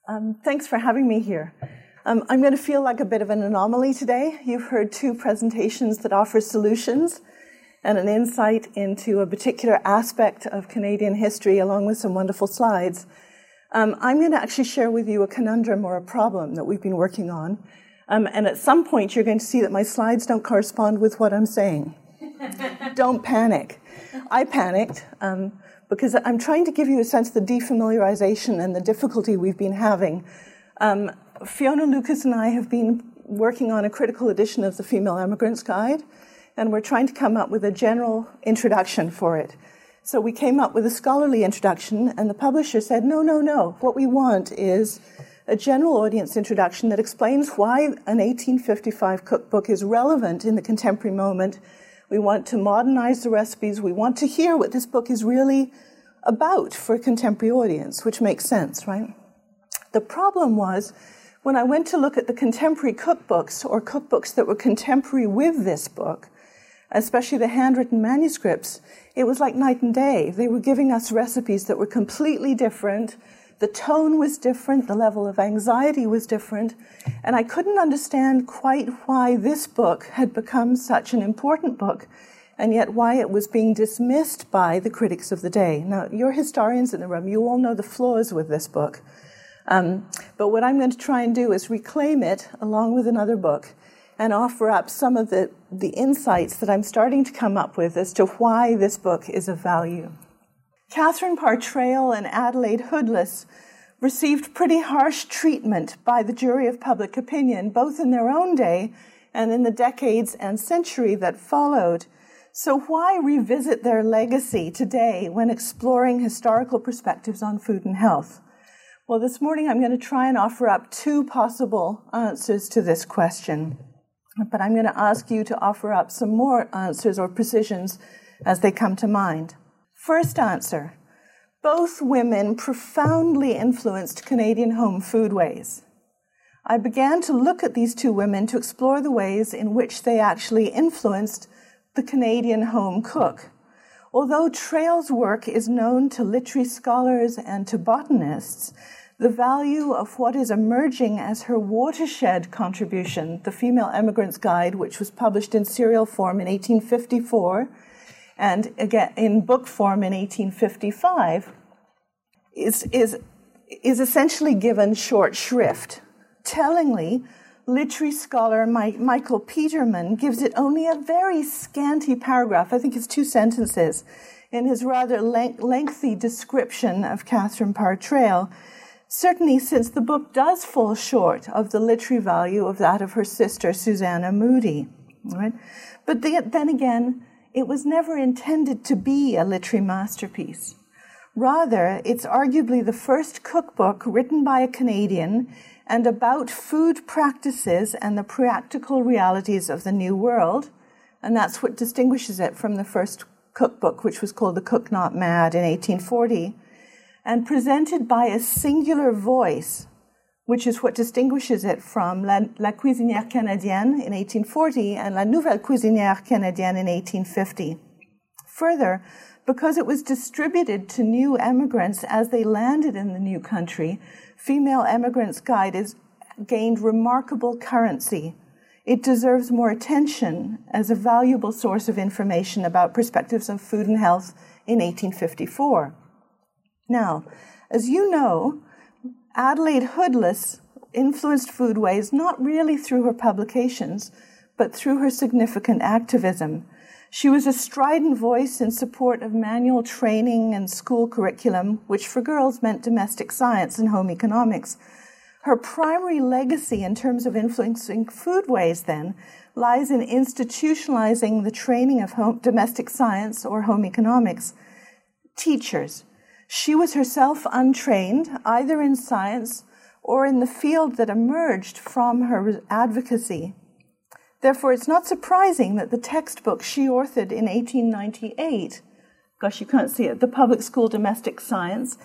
Thanks for having me here. I'm going to feel like a bit of an anomaly today. You've heard two presentations that offer solutions and an insight into a particular aspect of Canadian history along with some wonderful slides. I'm going to actually share with you a conundrum or a problem that we've been working on. And at some point, you're going to see that my slides don't correspond with what I'm saying. Don't panic. I panicked because I'm trying to give you a sense of the defamiliarization and the difficulty we've been having. Fiona Lucas and I have been working on a critical edition of the Female Emigrants Guide, and we're trying to come up with a general introduction for it. So we came up with a scholarly introduction, and the publisher said, no. What we want is a general audience introduction that explains why an 1855 cookbook is relevant in the contemporary moment. We want to modernize the recipes. We want to hear what this book is really about for a contemporary audience, which makes sense, right? The problem was, when I went to look at the contemporary cookbooks or cookbooks that were contemporary with this book, especially the handwritten manuscripts, it was like night and day. They were giving us recipes that were completely different. The tone was different. The level of anxiety was different. And I couldn't understand quite why this book had become such an important book, and yet why it was being dismissed by the critics of the day. Now, you're historians in the room. You all know the flaws with this book. But what I'm going to try and do is reclaim it along with another book and offer up some of the insights that I'm starting to come up with as to why this book is of value. Catherine Parr Traill and Adelaide Hoodless received pretty harsh treatment by the jury of public opinion, both in their own day and in the decades and century that followed. So why revisit their legacy today when exploring historical perspectives on food and health? Well, this morning I'm going to try and offer up two possible answers to this question. But I'm going to ask you to offer up some more answers or precisions as they come to mind. First answer, both women profoundly influenced Canadian home foodways. I began to look at these two women to explore the ways in which they actually influenced the Canadian home cook. Although Traill's work is known to literary scholars and to botanists, the value of what is emerging as her watershed contribution, the Female Emigrants Guide, which was published in serial form in 1854, and again in book form in 1855, is essentially given short shrift. Tellingly, literary scholar Michael Peterman gives it only a very scanty paragraph, I think it's 2 sentences, in his rather lengthy description of Catherine Parr Traill, certainly since the book does fall short of the literary value of that of her sister, Susanna Moodie. Right? But then again, it was never intended to be a literary masterpiece. Rather, it's arguably the first cookbook written by a Canadian and about food practices and the practical realities of the New World, and that's what distinguishes it from the first cookbook, which was called The Cook Not Mad in 1840, and presented by a singular voice, which is what distinguishes it from La Cuisinière Canadienne in 1840 and La Nouvelle Cuisinière Canadienne in 1850. Further, because it was distributed to new emigrants as they landed in the new country, Female Emigrants Guide has gained remarkable currency. It deserves more attention as a valuable source of information about perspectives on food and health in 1854. Now, as you know, Adelaide Hoodless influenced foodways not really through her publications, but through her significant activism. She was a strident voice in support of manual training and school curriculum, which for girls meant domestic science and home economics. Her primary legacy in terms of influencing foodways, then, lies in institutionalizing the training of domestic science or home economics. Teachers. She was herself untrained, either in science or in the field that emerged from her advocacy. Therefore, it's not surprising that the textbook she authored in 1898, gosh, you can't see it, The Public School Domestic Science,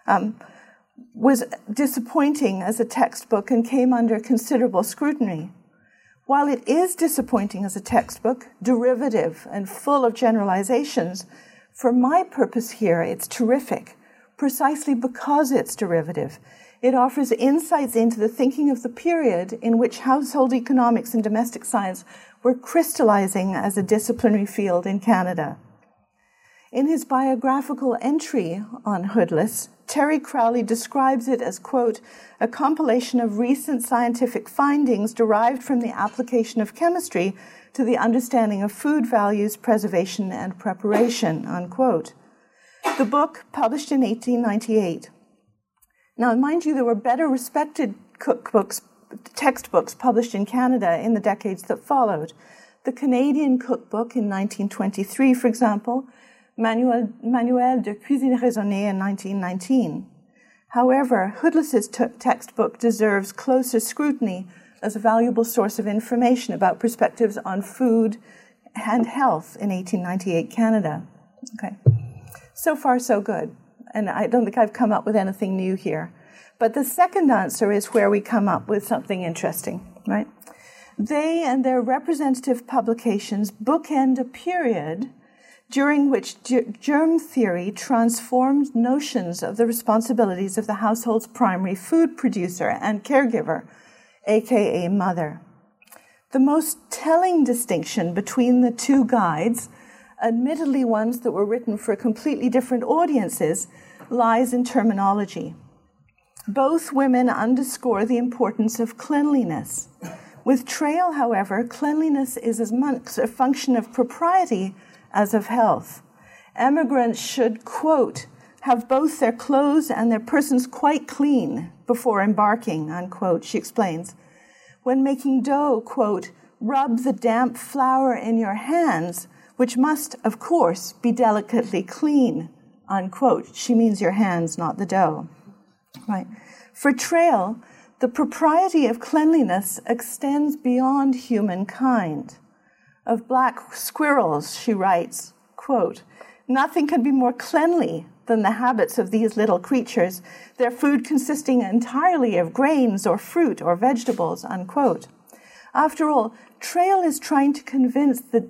was disappointing as a textbook and came under considerable scrutiny. While it is disappointing as a textbook, derivative and full of generalizations, for my purpose here, it's terrific, precisely because it's derivative. It offers insights into the thinking of the period in which household economics and domestic science were crystallizing as a disciplinary field in Canada. In his biographical entry on Hoodless, Terry Crowley describes it as, quote, a compilation of recent scientific findings derived from the application of chemistry to the understanding of food values, preservation, and preparation, unquote. The book, published in 1898. Now, mind you, there were better respected cookbooks, textbooks published in Canada in the decades that followed. The Canadian Cookbook in 1923, for example, Manuel de Cuisine Raisonnée in 1919. However, Hoodless's textbook deserves closer scrutiny as a valuable source of information about perspectives on food and health in 1898 Canada. Okay. So far, so good. And I don't think I've come up with anything new here. But the second answer is where we come up with something interesting, right? They and their representative publications bookend a period during which germ theory transformed notions of the responsibilities of the household's primary food producer and caregiver, aka mother. The most telling distinction between the two guides, admittedly ones that were written for completely different audiences, lies in terminology. Both women underscore the importance of cleanliness. With Trail, however, cleanliness is as much a function of propriety as of health. Emigrants should, quote, have both their clothes and their persons quite clean before embarking, unquote, she explains. When making dough, quote, rub the damp flour in your hands, which must, of course, be delicately clean, unquote. She means your hands, not the dough. Right. For Trail, the propriety of cleanliness extends beyond humankind. Of black squirrels, she writes, quote, nothing can be more cleanly than the habits of these little creatures, their food consisting entirely of grains or fruit or vegetables, unquote. After all, Trail is trying to convince the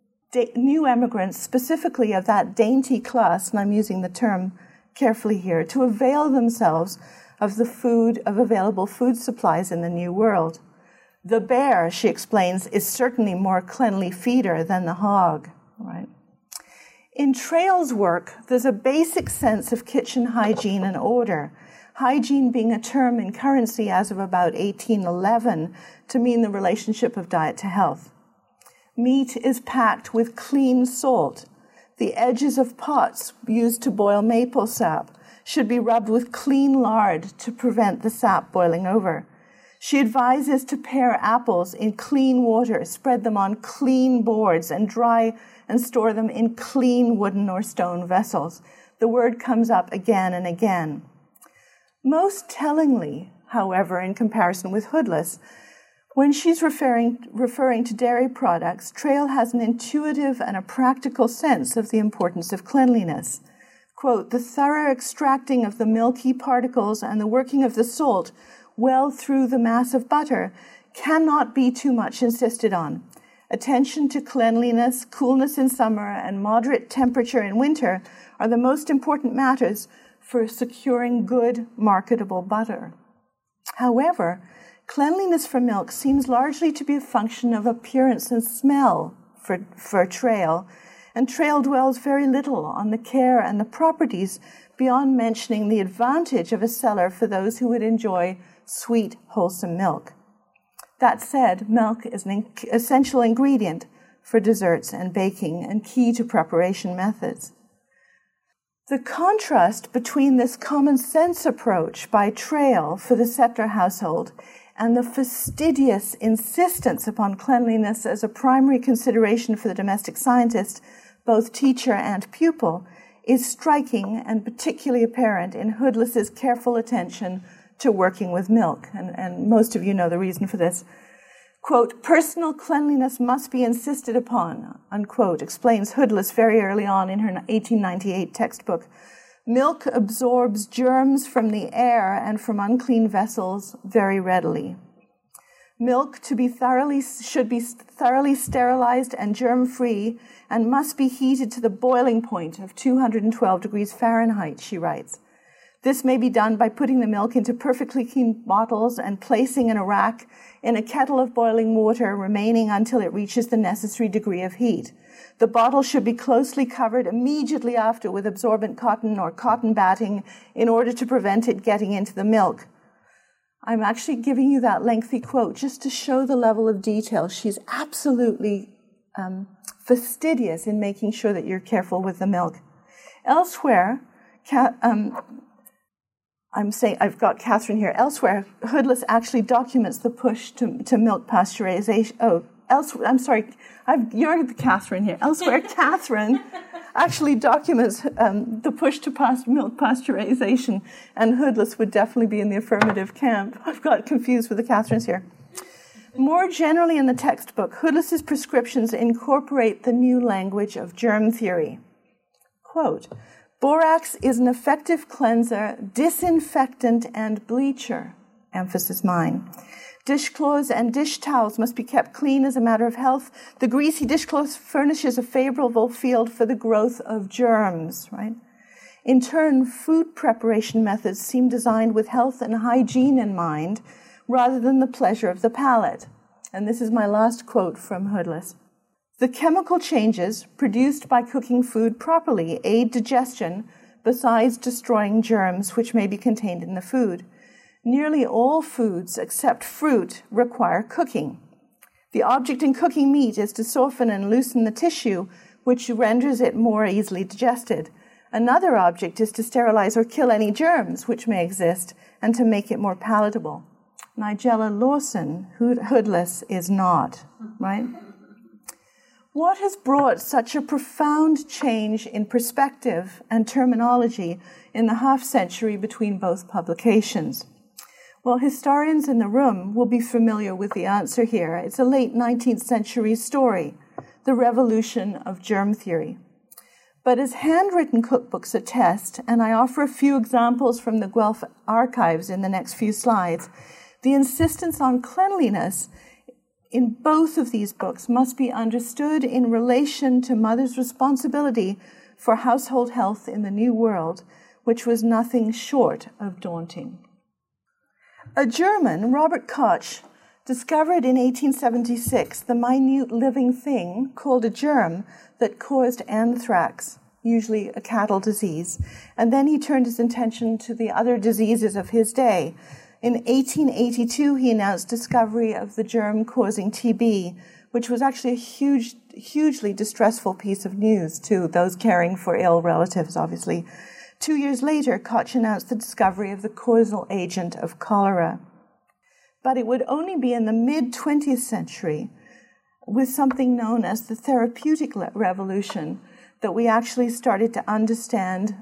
new emigrants, specifically of that dainty class, and I'm using the term carefully here, to avail themselves of available food supplies in the New World. The bear, she explains, is certainly more cleanly feeder than the hog, right? In Trail's work, there's a basic sense of kitchen hygiene and order, hygiene being a term in currency as of about 1811 to mean the relationship of diet to health. Meat is packed with clean salt. The edges of pots used to boil maple sap should be rubbed with clean lard to prevent the sap boiling over. She advises to pare apples in clean water, spread them on clean boards, and dry and store them in clean wooden or stone vessels. The word comes up again and again. Most tellingly, however, in comparison with Hoodless, when she's referring to dairy products, Trail has an intuitive and a practical sense of the importance of cleanliness. Quote, the thorough extracting of the milky particles and the working of the salt well through the mass of butter cannot be too much insisted on. Attention to cleanliness, coolness in summer, and moderate temperature in winter are the most important matters for securing good, marketable butter. However, cleanliness for milk seems largely to be a function of appearance and smell for Trail, and Trail dwells very little on the care and the properties beyond mentioning the advantage of a cellar for those who would enjoy sweet, wholesome milk. That said, milk is an essential ingredient for desserts and baking and key to preparation methods. The contrast between this common sense approach by Trail for the Settler household and the fastidious insistence upon cleanliness as a primary consideration for the domestic scientist, both teacher and pupil, is striking and particularly apparent in Hoodless's careful attention to working with milk, and most of you know the reason for this. Quote, personal cleanliness must be insisted upon, unquote, explains Hoodless very early on in her 1898 textbook. Milk absorbs germs from the air and from unclean vessels very readily. Milk should be thoroughly sterilized and germ-free and must be heated to the boiling point of 212 degrees Fahrenheit, she writes. This may be done by putting the milk into perfectly clean bottles and placing in a rack in a kettle of boiling water, remaining until it reaches the necessary degree of heat. The bottle should be closely covered immediately after with absorbent cotton or cotton batting in order to prevent it getting into the milk. I'm actually giving you that lengthy quote just to show the level of detail. She's absolutely fastidious in making sure that you're careful with the milk. Elsewhere, I've got Catherine here. Elsewhere, Hoodless actually documents the push to milk pasteurization. You're the Catherine here. Elsewhere, Catherine actually documents the push to milk pasteurization, and Hoodless would definitely be in the affirmative camp. I've got confused with the Catherines here. More generally in the textbook, Hoodless's prescriptions incorporate the new language of germ theory. Quote, borax is an effective cleanser, disinfectant, and bleacher. Emphasis mine. Dishcloths and dish towels must be kept clean as a matter of health. The greasy dishcloth furnishes a favorable field for the growth of germs, right? In turn, food preparation methods seem designed with health and hygiene in mind rather than the pleasure of the palate. And this is my last quote from Hoodless. The chemical changes produced by cooking food properly aid digestion besides destroying germs which may be contained in the food. Nearly all foods except fruit require cooking. The object in cooking meat is to soften and loosen the tissue, which renders it more easily digested. Another object is to sterilize or kill any germs which may exist and to make it more palatable. Nigella Lawson, Hoodless, is not, right? What has brought such a profound change in perspective and terminology in the half-century between both publications? Well, historians in the room will be familiar with the answer here. It's a late 19th century story, the revolution of germ theory. But as handwritten cookbooks attest, and I offer a few examples from the Guelph archives in the next few slides, the insistence on cleanliness in both of these books must be understood in relation to mothers' responsibility for household health in the New World, which was nothing short of daunting. A German, Robert Koch, discovered in 1876 the minute living thing called a germ that caused anthrax, usually a cattle disease, and then he turned his attention to the other diseases of his day. In 1882, he announced discovery of the germ causing TB, which was actually a hugely distressful piece of news to those caring for ill relatives, obviously. 2 years later, Koch announced the discovery of the causal agent of cholera. But it would only be in the mid-20th century, with something known as the therapeutic revolution, that we actually started to understand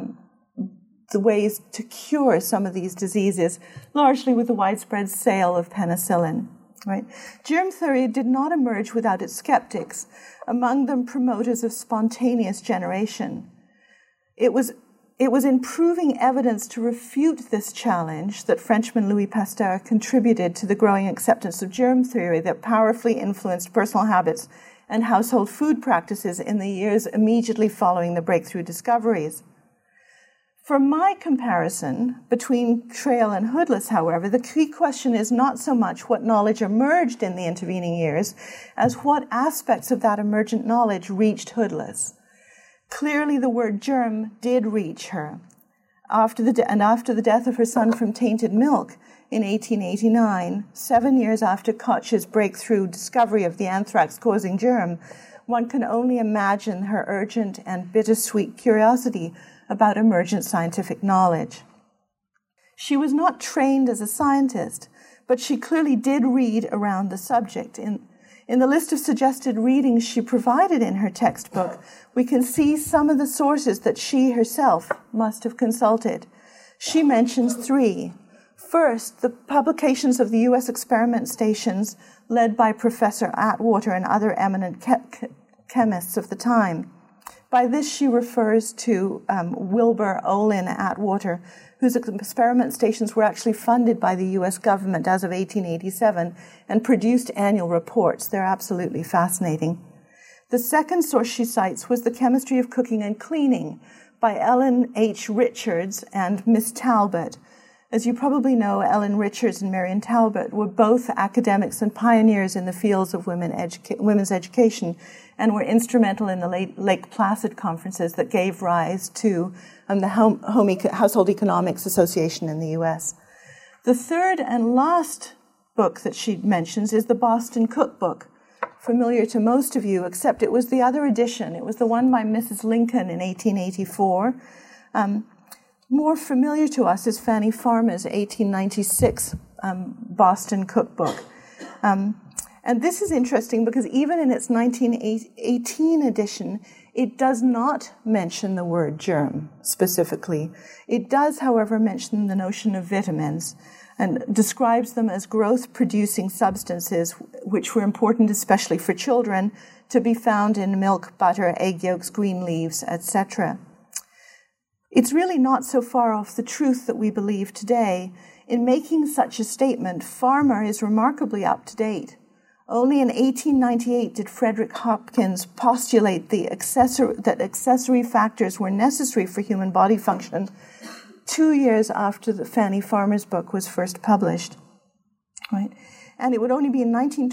the ways to cure some of these diseases, largely with the widespread sale of penicillin. Right? Germ theory did not emerge without its skeptics, among them promoters of spontaneous generation. It was in proving evidence to refute this challenge that Frenchman Louis Pasteur contributed to the growing acceptance of germ theory that powerfully influenced personal habits and household food practices in the years immediately following the breakthrough discoveries. For my comparison between Traill and Hoodless, however, the key question is not so much what knowledge emerged in the intervening years as what aspects of that emergent knowledge reached Hoodless. Clearly, the word germ did reach her. After the death of her son from tainted milk in 1889, 7 years after Koch's breakthrough discovery of the anthrax-causing germ, one can only imagine her urgent and bittersweet curiosity about emergent scientific knowledge. She was not trained as a scientist, but she clearly did read around the subject. In the list of suggested readings she provided in her textbook, we can see some of the sources that she herself must have consulted. She mentions 3. First, the publications of the U.S. experiment stations led by Professor Atwater and other eminent chemists of the time. By this, she refers to Wilbur Olin Atwater, whose experiment stations were actually funded by the U.S. government as of 1887 and produced annual reports. They're absolutely fascinating. The second source she cites was The Chemistry of Cooking and Cleaning by Ellen H. Richards and Miss Talbot. As you probably know, Ellen Richards and Marion Talbot were both academics and pioneers in the fields of women's education, and were instrumental in the Lake Placid conferences that gave rise to the Household Economics Association in the U.S. The third and last book that she mentions is the Boston Cookbook, familiar to most of you, except it was the other edition. It was the one by Mrs. Lincoln in 1884. More familiar to us is Fanny Farmer's 1896 Boston Cookbook. And this is interesting because even in its 1918 edition, it does not mention the word germ specifically. It does, however, mention the notion of vitamins and describes them as growth-producing substances which were important especially for children to be found in milk, butter, egg yolks, green leaves, etc. It's really not so far off the truth that we believe today. In making such a statement, Farmer is remarkably up to date. Only in 1898 did Frederick Hopkins postulate that accessory factors were necessary for human body function, 2 years after the Fanny Farmer's book was first published. Right? And it would only be in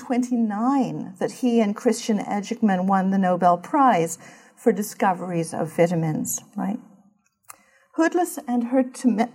1929 that he and Christian Ehrlichman won the Nobel Prize for discoveries of vitamins. Right? Hoodless and her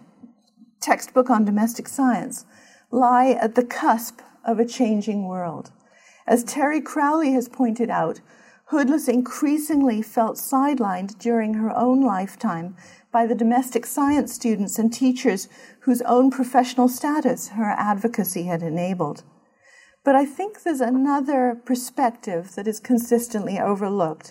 textbook on domestic science lie at the cusp of a changing world. As Terry Crowley has pointed out, Hoodless increasingly felt sidelined during her own lifetime by the domestic science students and teachers whose own professional status her advocacy had enabled. But I think there's another perspective that is consistently overlooked.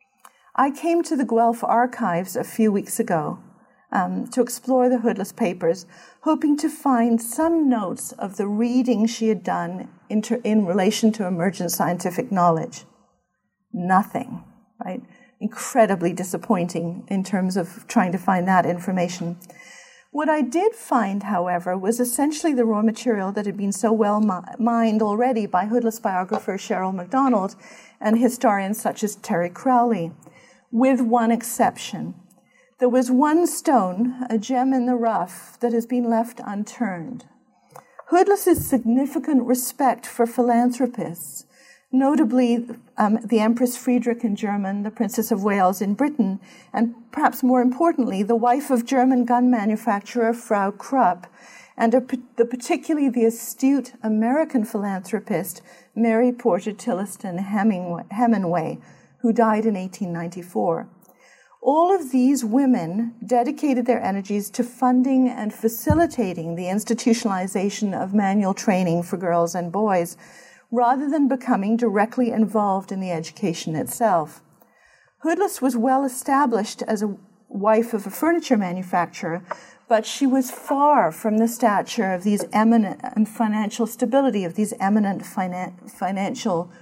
I came to the Guelph Archives a few weeks ago to explore the Hoodless papers, hoping to find some notes of the reading she had done in relation to emergent scientific knowledge. Nothing, right? Incredibly disappointing in terms of trying to find that information. What I did find, however, was essentially the raw material that had been so well mined already by Hoodless biographer Cheryl MacDonald and historians such as Terry Crowley, with one exception. There was one stone, a gem in the rough, that has been left unturned. Hoodless's significant respect for philanthropists, notably the Empress Friedrich in Germany, the Princess of Wales in Britain, and perhaps more importantly, the wife of German gun manufacturer Frau Krupp, and particularly the astute American philanthropist Mary Porter Tillotson Hemingway, who died in 1894. All of these women dedicated their energies to funding and facilitating the institutionalization of manual training for girls and boys, rather than becoming directly involved in the education itself. Hoodless was well established as a wife of a furniture manufacturer, but she was far from the stature of these eminent and financial stability of these eminent financial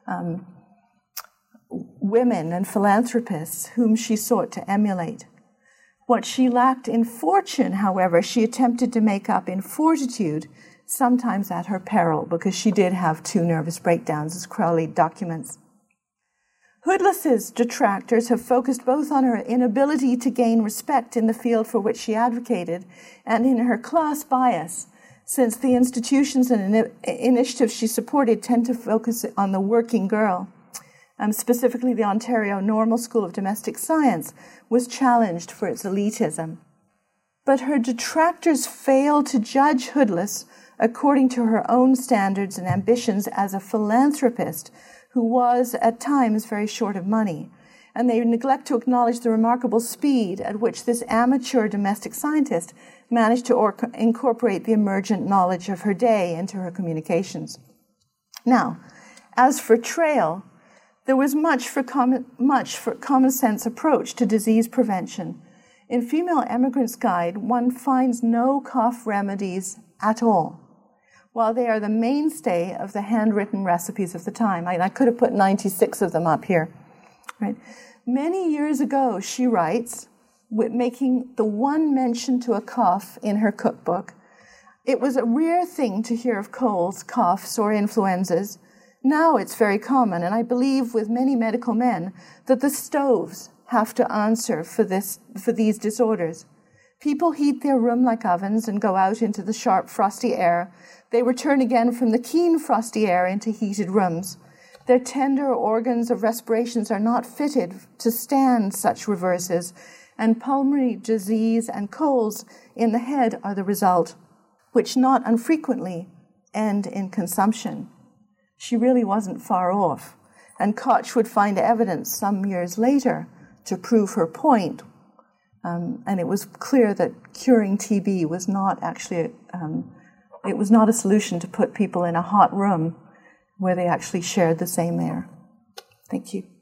women and philanthropists whom she sought to emulate. What she lacked in fortune, however, she attempted to make up in fortitude, sometimes at her peril, because she did have 2 nervous breakdowns, as Crowley documents. Hoodless's detractors have focused both on her inability to gain respect in the field for which she advocated and in her class bias, since the institutions and initiatives she supported tend to focus on the working girl. Specifically, the Ontario Normal School of Domestic Science was challenged for its elitism. But her detractors failed to judge Hoodless according to her own standards and ambitions as a philanthropist who was, at times, very short of money. And they neglect to acknowledge the remarkable speed at which this amateur domestic scientist managed to incorporate the emergent knowledge of her day into her communications. Now, as for Trail, there was much for common sense approach to disease prevention. In Female Emigrant's Guide, one finds no cough remedies at all, while they are the mainstay of the handwritten recipes of the time. I could have put 96 of them up here. Right? Many years ago, she writes, making the one mention to a cough in her cookbook, it was a rare thing to hear of colds, coughs, or influenzas. Now it's very common, and I believe with many medical men, that the stoves have to answer for these disorders. People heat their room like ovens and go out into the sharp, frosty air. They return again from the keen, frosty air into heated rooms. Their tender organs of respirations are not fitted to stand such reverses, and pulmonary disease and colds in the head are the result, which not unfrequently end in consumption. She really wasn't far off, and Koch would find evidence some years later to prove her point, and it was clear that curing TB was not actually, it was not a solution to put people in a hot room where they actually shared the same air. Thank you.